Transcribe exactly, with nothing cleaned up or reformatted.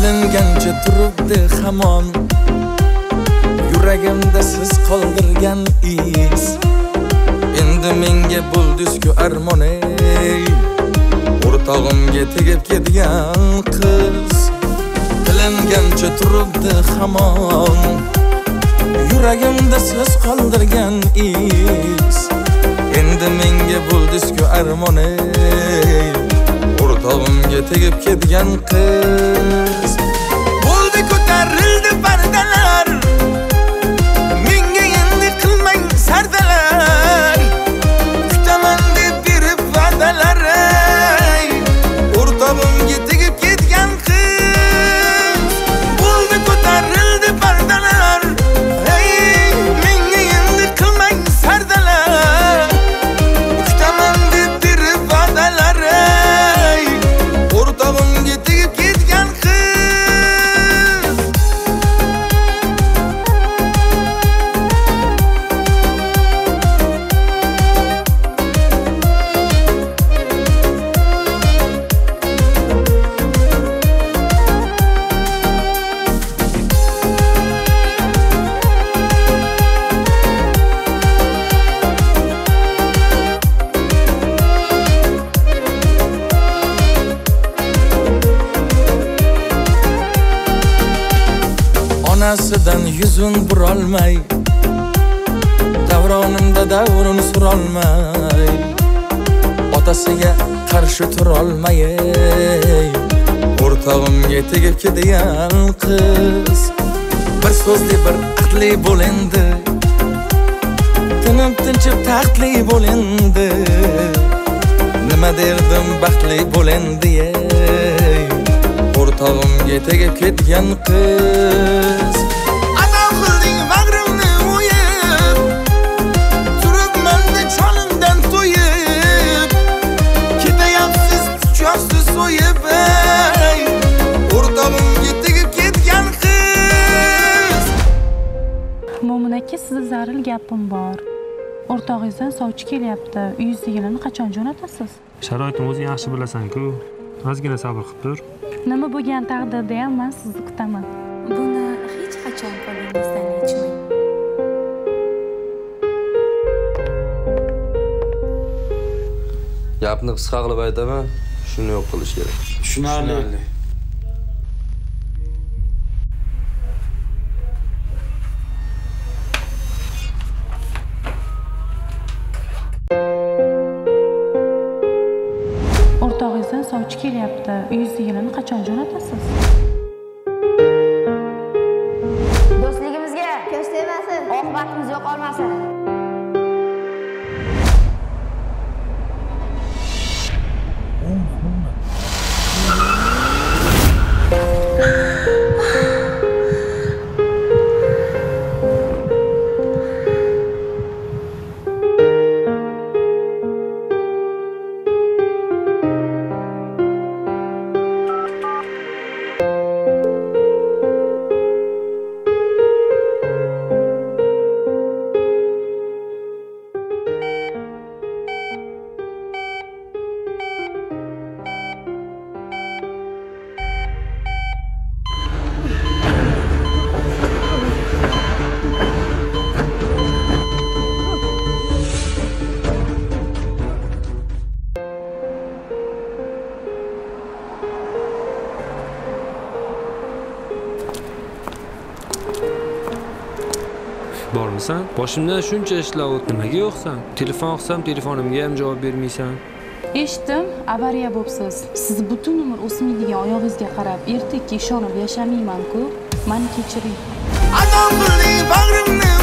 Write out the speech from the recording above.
Tilingancha turibdi hamon yuragimda siz qoldirgan iz. Endi menga bo'ldizku armon ey, o'rtog'imga tegib ketgan qiz. Tilingancha turibdi hamon yuragimda siz qoldirgan iz. Endi menga bo'ldizku armon ey, o'rtog'imga tegib ketgan qiz. Bo'ldi ko'tarildi pardalar, menga endi qilmang sardalar. Kutaman deb berib va'dalar ey, o'rtog'imga tegib ketgan qiz. Bo'ldi ko'tarildi pardalar, ey menga endi qilmang sardalar. Kutaman deb berib va'dalar ey, o'rtog'imga tegib ketgan qiz. Onasidan yuzun burolmay, davronimda davrin surolmay, otasiga qarshi turolmay, o'rtog'imga tegib ketgan qiz. Bir so'zli bir aqli bo'l endi, tinib tinchib taxtli bo'l endi. Nima derdim baxtli bo'l endi ey, o'rtog'imga tegib ketgan qiz. Adam qilding bag'rimni o'yib, turibman-da cholimdan to'yib. Ketayapsiz kuchasiz so'yib ey, o'rtog'imga tegib ketgan qiz. Mo'min aka, sizga zaril gapim bor. O'rtog'ingizdan sovchi kelyapti. Uyingizdagilarni qachon jo'natasiz? Sharoitim o'zing yaxshi bilasan-ku. Ozgina sabr qilib tur. Nima bo'lgan taqdirda ham men sizni kutaman. Buni hech qachon qo'lingizdan yechmang. Gapni qisqa qilib aytaman, shuni yo'q qilish kerak. Tushunarli. O'rtog'ingizdan sovchi kelyapti. Uyingizdagilarni qachon jo'natasiz? Do'stligimizga ko'z tegmasin, oqibatimiz yo'qolmasin. Bormisan? Boshimdan shuncha ishlar o'tdi, nimaga yo'qsan? Telefon qilsam, telefonimga ham javob bermaysan. Eshitdim, avariya bo'libsiz. Siz butun umr o'smaydigan oyog'ingizga qarab, ertakka ishonib yashamayman-ku. Meni kechiring. Adam qilding bag'rimni